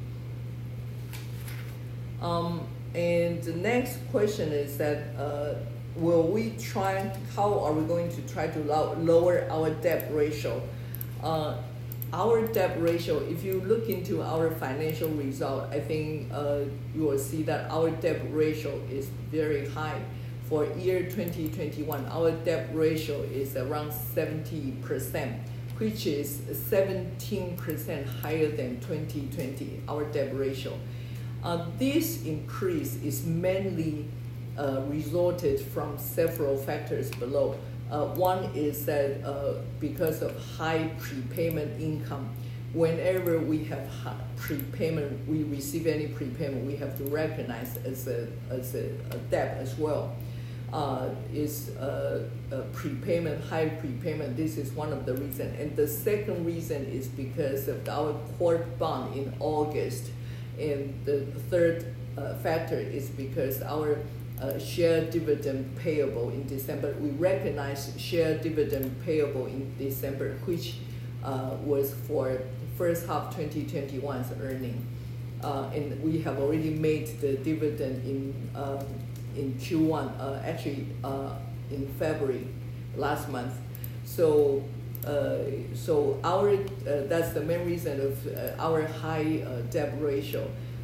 Um, and the next question is that uh, will we try? How are we going to try to low, lower our debt ratio? Uh, Our debt ratio, if you look into our financial result, I think uh, you will see that our debt ratio is very high. For year twenty twenty-one, our debt ratio is around seventy percent, which is seventeen percent higher than twenty twenty, our debt ratio. Uh, this increase is mainly uh, resulted from several factors below. Uh, one is that uh, because of high prepayment income, whenever we have prepayment, we receive any prepayment, we have to recognize as a as a, a debt as well. Uh, is uh, a prepayment, high prepayment. This is one of the reasons, and the second reason is because of our core bond in August, and the third uh, factor is because our Uh, share dividend payable in December. We recognize share dividend payable in December, which uh, was for first half twenty twenty-one's earning. Uh, and we have already made the dividend in um, in Q one, uh, actually uh, in February last month. So uh, so our uh, that's the main reason of uh, our high uh, debt ratio.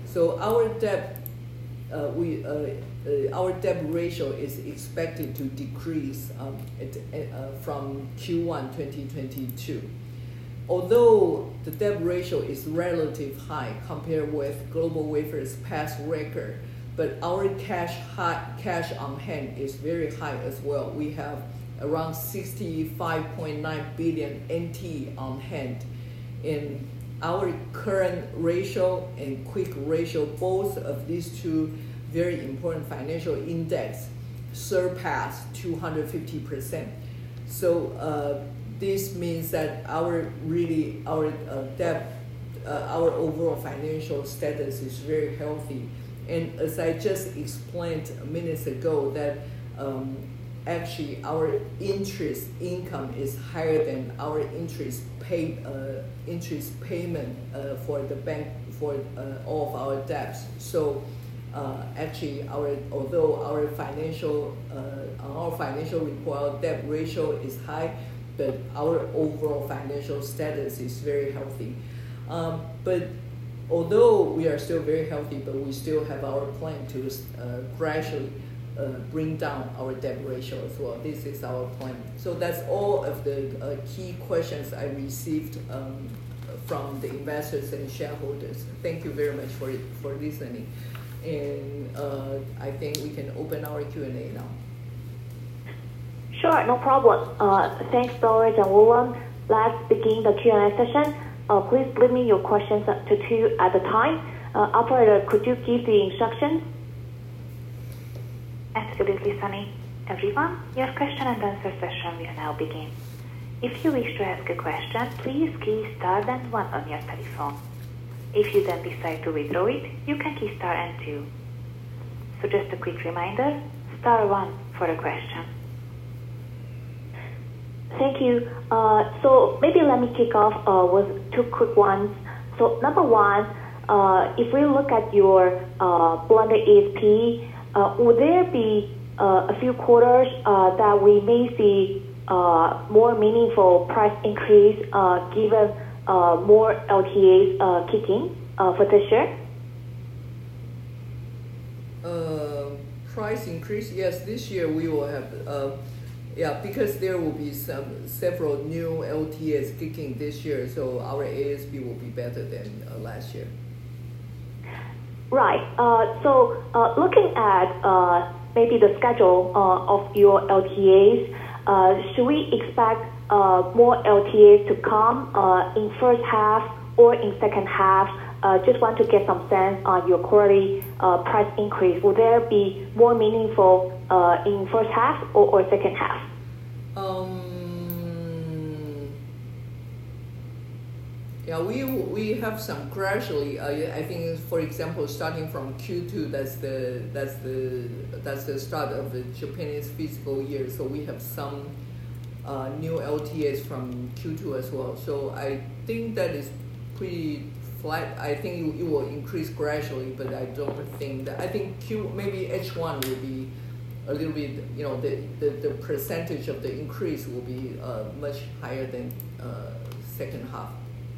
So our debt, uh, we uh, uh, our debt ratio is expected to decrease um, at, uh, from Q one twenty twenty-two. Although the debt ratio is relatively high compared with GlobalWafers' past record, but our cash high, cash on hand is very high as well. We have around sixty-five point nine billion N T on hand. In our current ratio and quick ratio, both of these two very important financial index surpass two hundred fifty percent. So uh, this means that our really our uh, debt, uh, our overall financial status is very healthy. And as I just explained minutes ago, that um, actually our interest income is higher than our interest pay uh, interest payment uh, for the bank for uh, all of our debts. So uh, actually, our although our financial uh, our financial report debt ratio is high, but our overall financial status is very healthy. Um, but although we are still very healthy, but we still have our plan to uh, gradually uh, bring down our debt ratio as well. This is our plan. So that's all of the uh, key questions I received um, from the investors and shareholders. Thank you very much for for listening. And uh, I think we can open our Q and A now. Sure, no problem. Uh, thanks, Doris and William. Let's begin the Q and A session. Uh, please limit your questions to two at a time. Uh, operator, could you give the instructions? Absolutely, Sunny. Everyone, your question and answer session will now begin. If you wish to ask a question, please key star and one on your telephone. If you then decide to withdraw it, you can key star and two. So just a quick reminder, star one for a question. Thank you. Uh, so maybe let me kick off uh, with two quick ones. So number one, uh, if we look at your uh, blended A S P, uh, would there be uh, a few quarters uh, that we may see uh, more meaningful price increase uh, given uh, more L T As uh, kicking uh, for this year? Uh, price increase, yes. This year we will have. Uh, Yeah, because there will be some several new L T As kicking this year, so our A S P will be better than uh, last year. Right. Uh, so uh, looking at uh, maybe the schedule uh, of your L T As, uh, should we expect uh, more L T As to come uh, in first half or in second half? Uh, just want to get some sense on your quarterly uh, price increase. Will there be more meaningful uh, in first half or, or second half? Um, yeah, we we have some gradually. Uh, I think, for example, starting from Q two, that's the that's the that's the start of the Japanese fiscal year. So we have some uh, new L T As from Q two as well. So I think that is pretty flat. I think it will increase gradually, but I don't think that. I think Q maybe H one will be a little bit, you know, the, the, the percentage of the increase will be uh, much higher than uh, second half.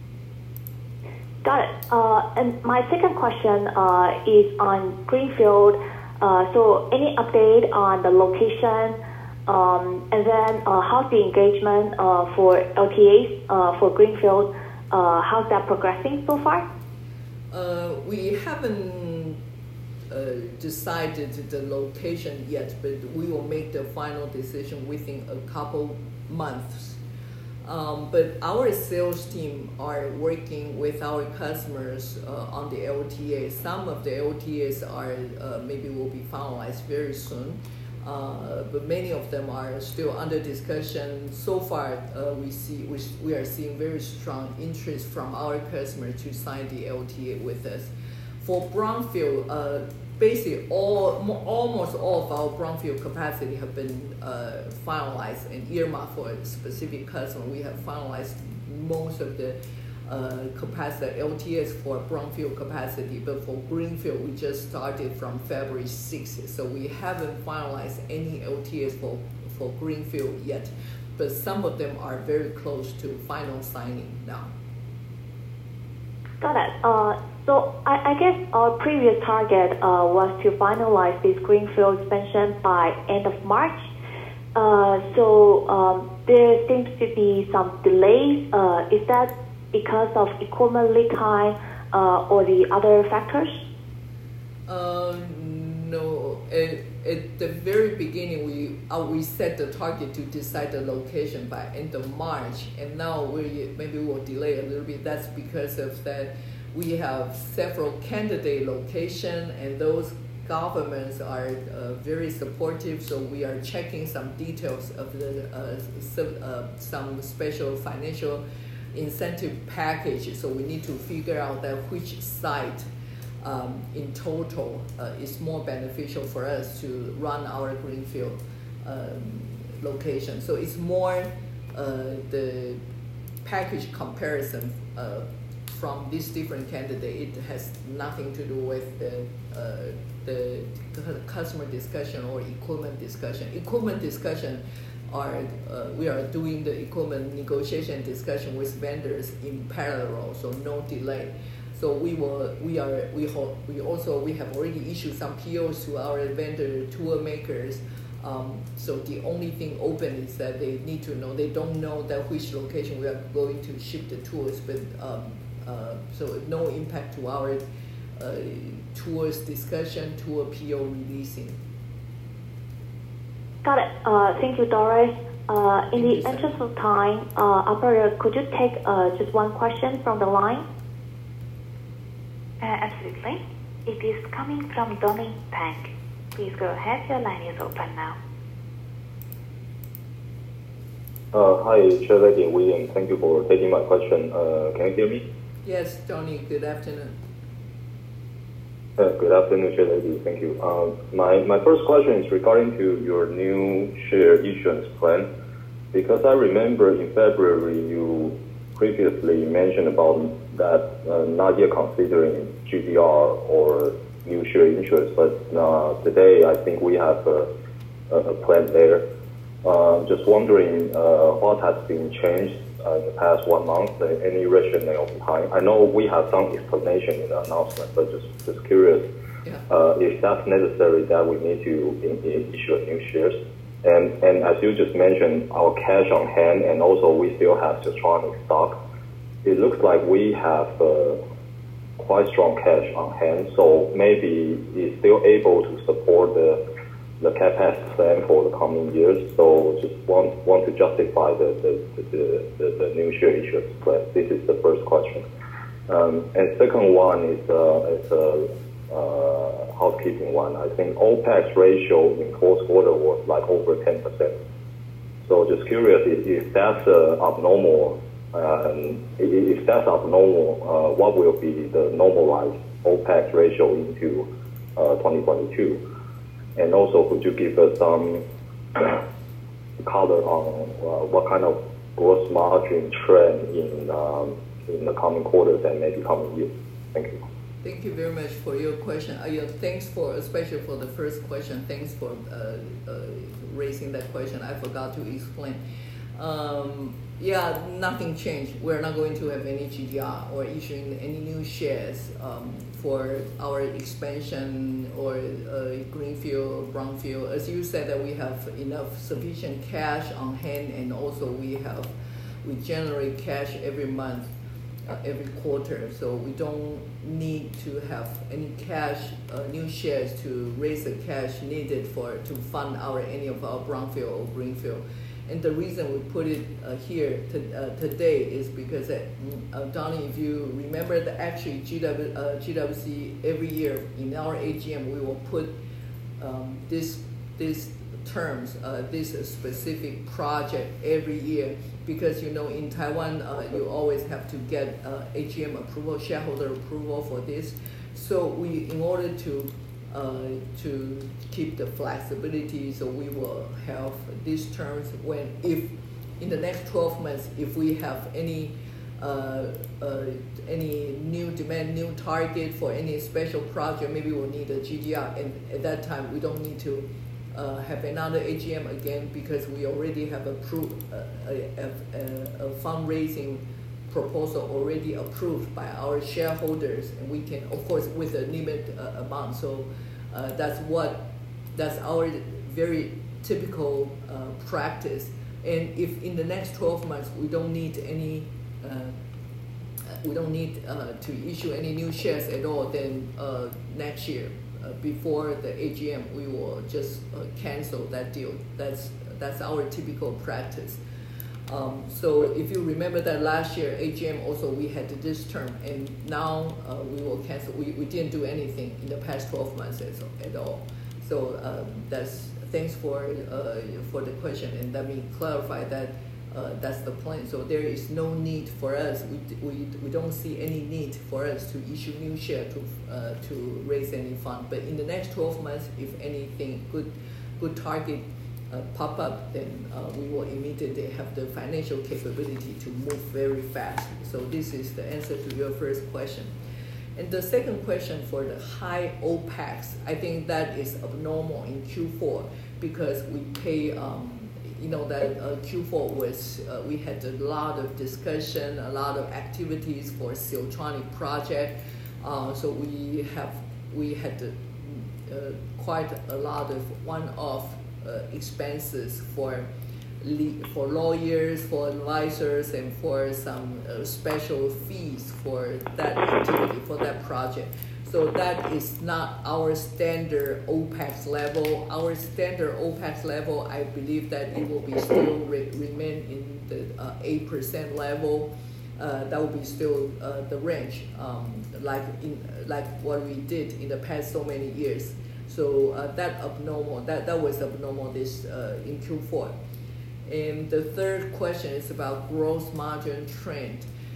Got it. Uh, and my second question uh, is on Greenfield. Uh, so any update on the location? Um, and then uh, how's the engagement uh, for L T As uh, for Greenfield? Uh, how's that progressing so far? Uh, we haven't Uh, decided the location yet, but we will make the final decision within a couple months. Um, but our sales team are working with our customers uh, on the L T A. Some of the L T As are uh, maybe will be finalized very soon, uh, but many of them are still under discussion. So far, uh, we see we, we are seeing very strong interest from our customers to sign the L T A with us. For brownfield, uh, basically all, almost all of our brownfield capacity have been uh, finalized and earmarked for a specific customer. We have finalized most of the uh, capacity, L T As for brownfield capacity, but for greenfield, we just started from February sixth, so we haven't finalized any L T As for, for greenfield yet, but some of them are very close to final signing now. Got it. Uh, So I, I guess our previous target uh, was to finalize this greenfield expansion by end of March. Uh, so um, there seems to be some delays. Uh, is that because of equipment lead time uh, or the other factors? Uh, no. At, at the very beginning, we uh, we set the target to decide the location by end of March, and now we maybe we'll delay a little bit. That's because of that. We have several candidate locations, and those governments are uh, very supportive. So we are checking some details of the uh, some, uh, some special financial incentive package. So we need to figure out that which site um, in total uh, is more beneficial for us to run our greenfield um, location. So it's more uh, the package comparison uh, from this different candidate. It has nothing to do with the uh, the customer discussion or equipment discussion. Equipment discussion are uh, we are doing the equipment negotiation discussion with vendors in parallel, so no delay. So we will we are we hope we also we have already issued some P Os to our vendor tool makers. Um, so the only thing open is that they need to know, they don't know that which location we are going to ship the tools, but um, uh, so no impact to our uh, tours discussion, tour P O releasing. Got it. Uh, thank you, Doris. Uh, in Thank the you, sir. interest of time, uh, operator, could you take uh, just one question from the line? Uh, absolutely. It is coming from Donnie Tang. Please go ahead. Your line is open now. Uh, hi, Chair Lady William. Thank you for taking my question. Uh, can you hear me? Yes, Johnny, good afternoon. Uh, good afternoon, Chair Lady. Thank you. Um, my, my first question is regarding to your new share issuance plan. Because I remember in February you previously mentioned about that uh, not yet considering G D R or new share issuance, but uh, today I think we have a, a, a plan there. Uh, just wondering uh, what has been changed uh, in the past one month, uh, any rationale behind. I know we have some explanation in the announcement, but just, just curious Yeah. uh, if that's necessary that we need to in, in issue new shares. And, and as you just mentioned, our cash on hand, and also we still have Siltronic stock. It looks like we have uh, quite strong cash on hand, so maybe it's still able to support the the CapEx plan for the coming years. So just want want to justify the the the, the, the new share issuance plan. This is the first question. Um, and second one is uh, is a uh, housekeeping one. I think OPEX ratio in fourth quarter was like over ten percent. So just curious if, if that's uh, abnormal. Um, if that's abnormal, uh, what will be the normalized OPEX ratio into uh, twenty twenty-two? And also, could you give us some color on uh, what kind of gross margin trend in um, in the coming quarters and maybe coming years? Thank you. Thank you very much for your question. Uh, yeah, thanks for, especially for the first question, thanks for uh, uh, raising that question. I forgot to explain. Um, yeah, nothing changed. We're not going to have any G D R or issuing any new shares um, for our expansion or uh, greenfield, brownfield. As you said, that we have enough sufficient cash on hand, and also we have we generate cash every month, uh, every quarter. So we don't need to have any cash, uh, new shares to raise the cash needed for to fund our any of our brownfield or greenfield. And the reason we put it uh, here to, uh, today is because, uh, uh, Donnie, if you remember, that actually G W, uh, G W C every year in our A G M we will put um, this this terms, uh, this specific project every year, because you know in Taiwan uh, you always have to get uh, A G M approval, shareholder approval for this. So we, in order to Uh, to keep the flexibility, so we will have these terms when, if in the next twelve months, if we have any uh, uh, any new demand, new target for any special project, maybe we'll need a G D R, and at that time we don't need to uh, have another A G M again, because we already have approved a, a, a, a fundraising proposal already approved by our shareholders, and we can, of course, with a limited uh, amount. So uh, that's what, that's our very typical uh, practice. And if in the next twelve months we don't need any, uh, we don't need uh, to issue any new shares at all, then uh, next year, uh, before the A G M, we will just uh, cancel that deal. That's that's our typical practice. Um, so if you remember that last year A G M also we had this term, and now uh, we will cancel. We, we didn't do anything in the past twelve months at, at all. So um, that's thanks for uh, for the question, and let me clarify that uh, that's the plan. So there is no need for us. We, we, we don't see any need for us to issue new share to uh, to raise any fund. But in the next twelve months, if anything good good target Uh, pop up, then uh, we will immediately have the financial capability to move very fast. So this is the answer to your first question. And the second question for the high OPEX, I think that is abnormal in Q four because we pay, um, you know, that uh, Q four was, uh, we had a lot of discussion, a lot of activities for Siltronic project. Uh, so we have, we had to, uh, quite a lot of one-off Uh, expenses for le- for lawyers, for advisors, and for some uh, special fees for that activity, for that project. So that is not our standard OPEX level. Our standard OPEX level, I believe that it will be still re- remain in the uh, eight percent level. Uh, that will be still uh, the range, um, like in like what we did in the past so many years. So uh, that abnormal, that, that was abnormal this uh, in Q four. And the third question is about gross margin trend.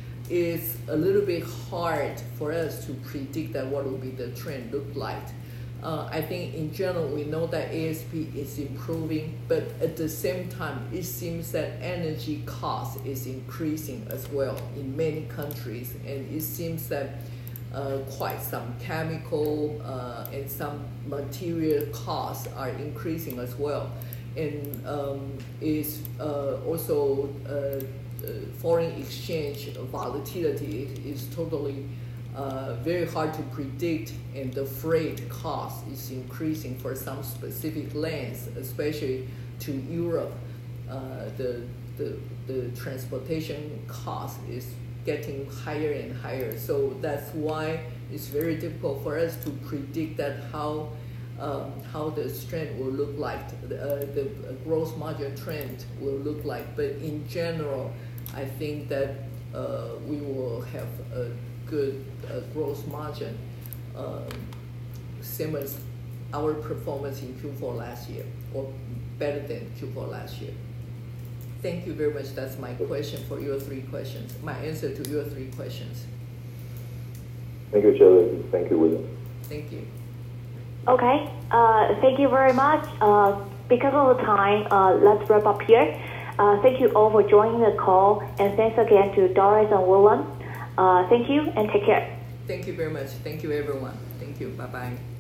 It's a little bit hard for us to predict that what will be the trend look like. Uh, I think in general we know that A S P is improving, but at the same time it seems that energy cost is increasing as well in many countries, and it seems that Uh, quite some chemical uh, and some material costs are increasing as well. And um, is uh, also uh, uh, foreign exchange volatility is, is totally uh, very hard to predict, and the freight cost is increasing for some specific lanes, especially to Europe. Uh, the, the, the transportation cost is getting higher and higher. So that's why it's very difficult for us to predict that how um, how the trend will look like, uh, the gross margin trend will look like. But in general, I think that uh, we will have a good uh, gross margin, um, same as our performance in Q four last year, or better than Q four last year. Thank you very much. That's my question for your three questions. My answer to your three questions. Thank you, Shirley. Thank you, William. Thank you. Okay. Uh, thank you very much. Uh, because of the time, uh, let's wrap up here. Uh, thank you all for joining the call, and thanks again to Doris and William. Uh, thank you and take care. Thank you very much. Thank you, everyone. Thank you. Bye-bye.